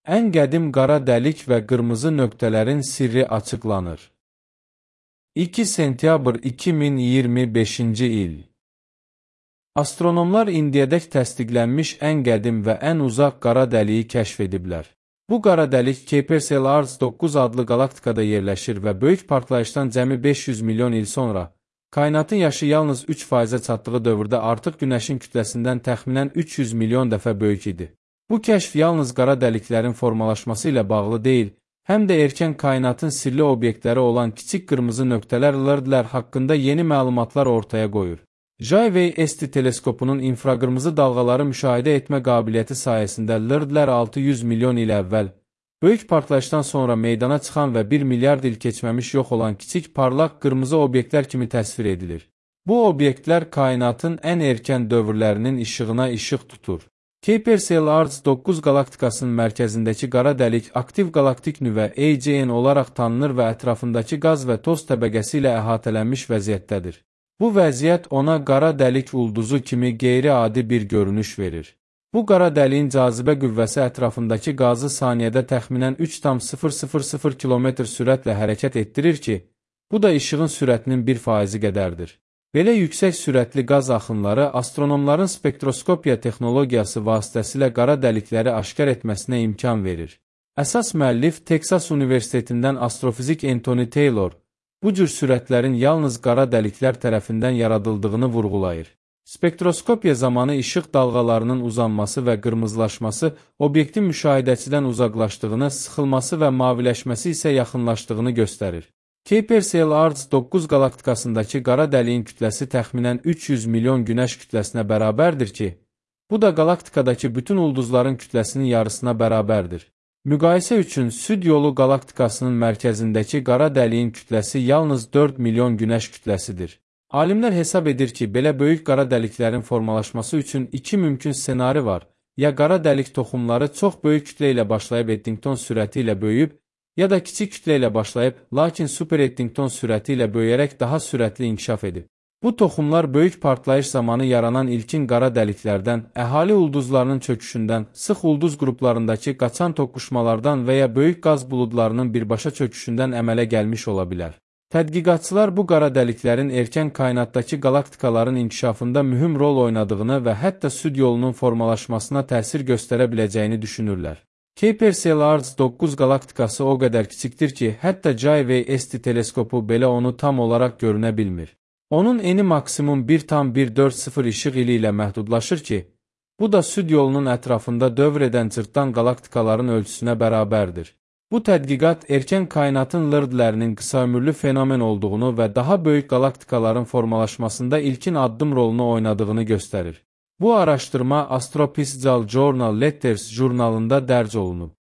Ən qədim qara dəlik və qırmızı nöqtələrin sirri açıqlanır. 2 sentyabr 2025-ci il. Astronomlar indiyədək təsdiqlənmiş ən qədim və ən uzaq qara dəliyi kəşf ediblər. Bu qara dəlik Kuiper-Selards 9 adlı qalaktikada yerləşir və böyük partlayışdan cəmi 500 milyon il sonra, kainatın yaşı yalnız 3%-ə çatdığı dövrdə artıq Günəşin kütləsindən təxminən 300 milyon dəfə böyük idi. Bu kəşf yalnız qara dəliklərin formalaşması ilə bağlı deyil, həm də erkən kainatın sirli obyektləri olan kiçik qırmızı nöqtələr LIRDlər haqqında yeni məlumatlar ortaya qoyur. JWST teleskopunun infraqırmızı dalğaları müşahidə etmə qabiliyyəti sayəsində LIRDlər 600 milyon il əvvəl, böyük partlayışdan sonra meydana çıxan və 1 milyard il keçməmiş yox olan kiçik parlaq qırmızı obyektlər kimi təsvir edilir. Bu obyektlər kainatın ən erkən dövrlərinin işığına işıq tutur. Kuiper-Selards 9 qalaktikasının mərkəzindəki qara dəlik aktiv qalaktik nüvə AGN olaraq tanınır və ətrafındakı qaz və toz təbəqəsi ilə əhatələnmiş vəziyyətdədir. Bu vəziyyət ona qara dəlik ulduzu kimi qeyri-adi bir görünüş verir. Bu qara dəliyin cazibə qüvvəsi ətrafındakı qazı saniyədə təxminən 3,000 km sürətlə hərəkət etdirir ki, bu da işığın sürətinin 1% qədərdir. Belə yüksək sürətli qaz axınları astronomların spektroskopiya texnologiyası vasitəsilə qara dəlikləri aşkar etməsinə imkan verir. Əsas müəllif Texas Universitetindən astrofizik Anthony Taylor, bu cür sürətlərin yalnız qara dəliklər tərəfindən yaradıldığını vurğulayır. Spektroskopiya zamanı işıq dalğalarının uzanması və qırmızılaşması obyektin müşahidəçidən uzaqlaşdığını, sıxılması və maviləşməsi isə yaxınlaşdığını göstərir. Kuiper-Selards 9 qalaktikasındakı qara dəliyin kütləsi təxminən 300 milyon günəş kütləsinə bərabərdir ki, bu da qalaktikadakı bütün ulduzların kütləsinin yarısına bərabərdir. Müqayisə üçün Süd yolu qalaktikasının mərkəzindəki qara dəliyin kütləsi yalnız 4 milyon günəş kütləsidir. Alimlər hesab edir ki, belə böyük qara dəliklərin formalaşması üçün iki mümkün ssenari var. Ya qara dəlik toxumları çox böyük kütlə ilə başlayıb Eddington sürəti ilə böyüyüb, ya da kiçik kütlə ilə başlayıb, lakin super Eddington sürəti ilə böyüyərək daha sürətli inkişaf edib. Bu toxumlar böyük partlayış zamanı yaranan ilkin qara dəliklərdən, əhali ulduzlarının çöküşündən, sıx ulduz qruplarındakı qaçan toqquşmalardan və ya böyük qaz buludlarının birbaşa çöküşündən əmələ gəlmiş ola bilər. Tədqiqatçılar bu qara dəliklərin erkən kainatdakı qalaktikaların inkişafında mühüm rol oynadığını və hətta Süd yolunun formalaşmasına təsir göstərə biləcəyini düşünürlər. Kuiper-Selards 9 qalaktikası o qədər kiçikdir ki, hətta JWST teleskopu belə onu tam olaraq görünə bilmir. Onun eni maksimum 1,140 işıq ili ilə məhdudlaşır ki, bu da Süd yolunun ətrafında dövr edən cırtdan qalaktikaların ölçüsünə bərabərdir. Bu tədqiqat erkən kainatın LIRDlərinin qısaömürlü fenomen olduğunu və daha böyük qalaktikaların formalaşmasında ilkin addım rolunu oynadığını göstərir. Bu araşdırma Astrophysical Journal Letters jurnalında dərc olunub.